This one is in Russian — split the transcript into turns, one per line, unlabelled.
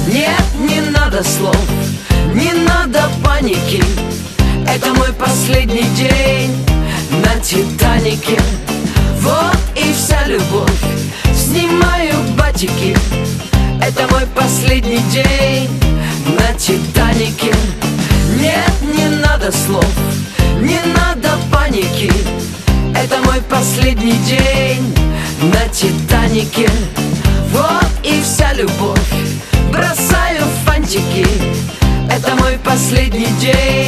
Нет, не надо слов, не надо паники. Это мой последний день на Титанике. Вот и вся любовь, снимаю батики. Это мой последний день на Титанике. Нет, не надо слов, не надо паники. Это мой последний день на Титанике. Вот и вся любовь, бросаю фантики. Это мой последний день